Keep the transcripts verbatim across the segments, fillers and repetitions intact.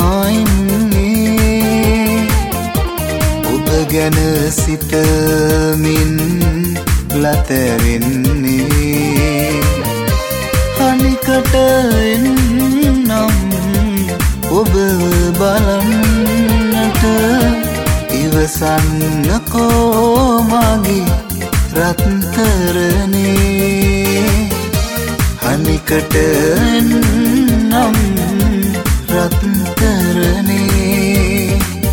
මායින්නේ ඔබ ගැන සිතමින් ලතවෙන්නේ අනිකට එන්නම් ඔබ බලන්නට ඉවසන්නකෝ මගේ රත්තරනේ අනිකට එන්නම් රත්තරනේ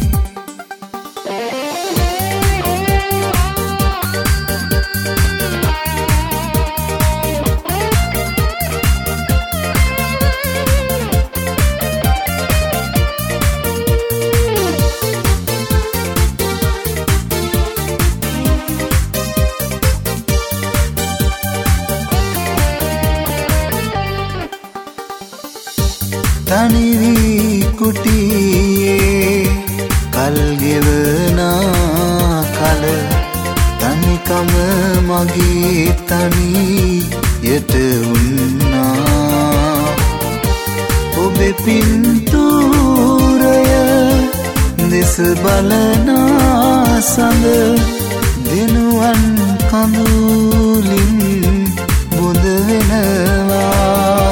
තනිවී කුටියේ කල් ගෙවනා කල තනිකම මගේ තනියට වුණා ඔබේ පින්තූරය දෙස බලනා සඳ දෙනුවන් කඳුලින් බොඳ වෙනවා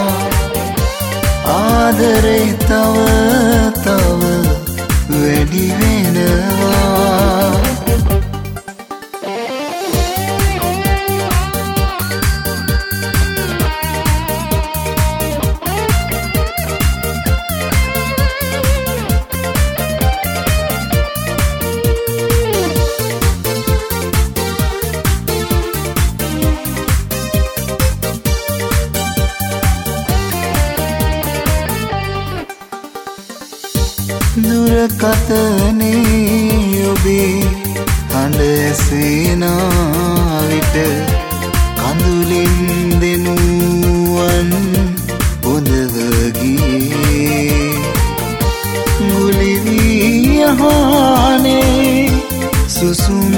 ආදරේ තව තව වැඩි වෙනවා දුරකථනයේ ඔබේ හඬ ඇසෙනා විට කඳුලින් දෙනුවන් බොඳව ගියේ ගුලි වී යහනේ සුසුම්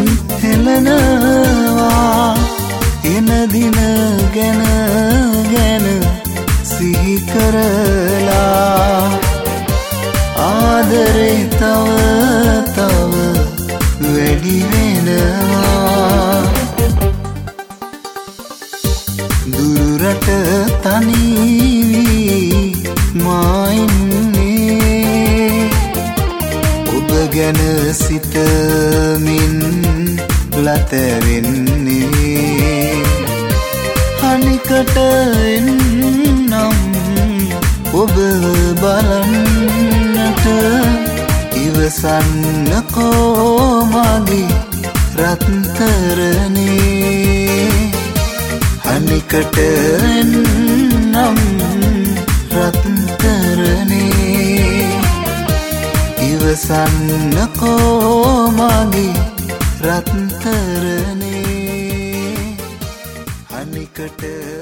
හෙලනවා එන දින ගැන ගැන සිහි කරලා ආදරේ තව තව වැඩි වෙනවා දුරට තනිවී මායින්නේ ඔබ ගැන සිතමින් ලතවෙන්නේ අනිකට එන්නම් ඔබ බලන්නට ඉවසන්නකෝ මගේ රත්තරනේ අනිකට එන්නම් රත්තරනේ ඉවසන්නකෝ මගේ රත්තරනේ අනිකට